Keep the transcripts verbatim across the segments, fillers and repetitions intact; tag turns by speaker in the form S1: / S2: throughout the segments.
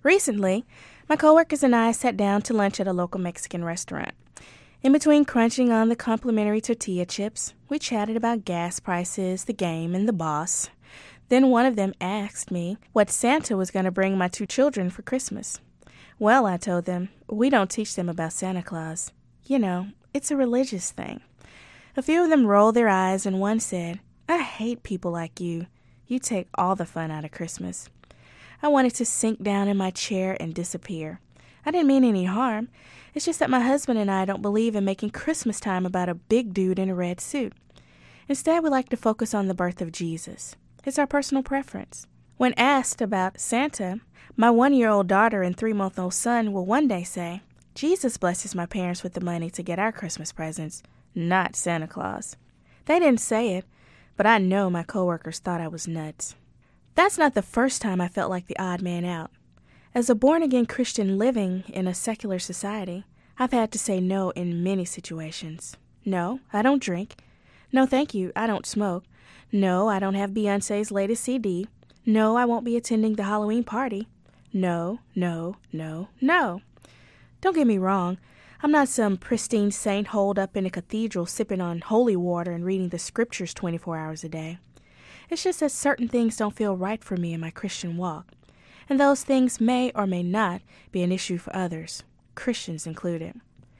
S1: Recently, my coworkers and I sat down to lunch at a local Mexican restaurant. In between crunching on the complimentary tortilla chips, we chatted about gas prices, the game, and the boss. Then one of them asked me what Santa was going to bring my two children for Christmas. Well, I told them, we don't teach them about Santa Claus. You know, it's a religious thing. A few of them rolled their eyes, and one said, I hate people like you. You take all the fun out of Christmas. I wanted to sink down in my chair and disappear. I didn't mean any harm. It's just that my husband and I don't believe in making Christmas time about a big dude in a red suit. Instead, we like to focus on the birth of Jesus. It's our personal preference. When asked about Santa, my one-year-old daughter and three-month-old son will one day say, Jesus blesses my parents with the money to get our Christmas presents, not Santa Claus. They didn't say it, but I know my coworkers thought I was nuts. That's not the first time I felt like the odd man out. As a born-again Christian living in a secular society, I've had to say no in many situations. No, I don't drink. No, thank you, I don't smoke. No, I don't have Beyoncé's latest C D. No, I won't be attending the Halloween party. No, no, no, no. Don't get me wrong. I'm not some pristine saint holed up in a cathedral sipping on holy water and reading the scriptures twenty-four hours a day. It's just that certain things don't feel right for me in my Christian walk. And those things may or may not be an issue for others, Christians included.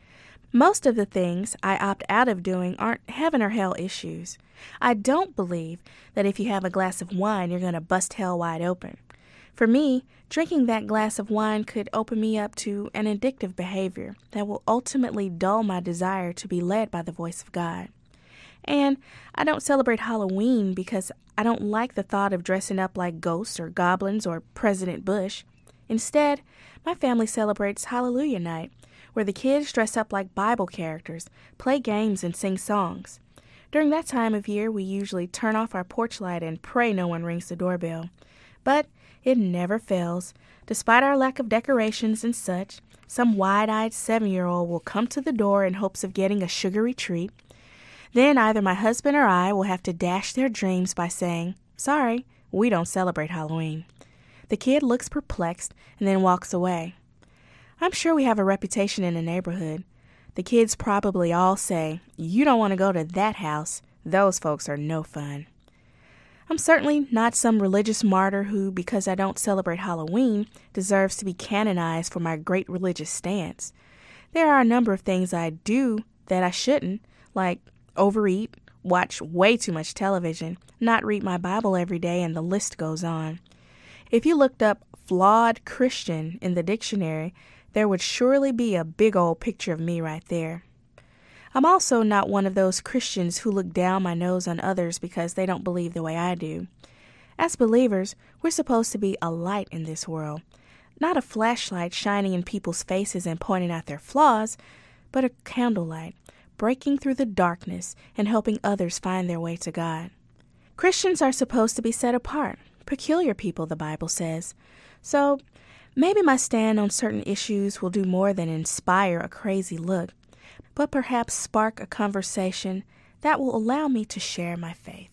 S1: Most of the things I opt out of doing aren't heaven or hell issues. I don't believe that if you have a glass of wine, you're going to bust hell wide open. For me, drinking that glass of wine could open me up to an addictive behavior that will ultimately dull my desire to be led by the voice of God. And I don't celebrate Halloween because I don't like the thought of dressing up like ghosts or goblins or President Bush. Instead, my family celebrates Hallelujah Night, where the kids dress up like Bible characters, play games, and sing songs. During that time of year, we usually turn off our porch light and pray no one rings the doorbell. But it never fails. Despite our lack of decorations and such, some wide-eyed seven-year-old will come to the door in hopes of getting a sugary treat. Then either my husband or I will have to dash their dreams by saying, sorry, we don't celebrate Halloween. The kid looks perplexed and then walks away. I'm sure we have a reputation in the neighborhood. The kids probably all say, you don't want to go to that house. Those folks are no fun. I'm certainly not some religious martyr who, because I don't celebrate Halloween, deserves to be canonized for my great religious stance. There are a number of things I do that I shouldn't, like overeat, watch way too much television, not read my Bible every day, and the list goes on. If you looked up flawed Christian in the dictionary, there would surely be a big old picture of me right there. I'm also not one of those Christians who look down my nose on others because they don't believe the way I do. As believers, we're supposed to be a light in this world, not a flashlight shining in people's faces and pointing out their flaws, but a candlelight, breaking through the darkness and helping others find their way to God. Christians are supposed to be set apart, peculiar people, the Bible says. So maybe my stand on certain issues will do more than inspire a crazy look, but perhaps spark a conversation that will allow me to share my faith.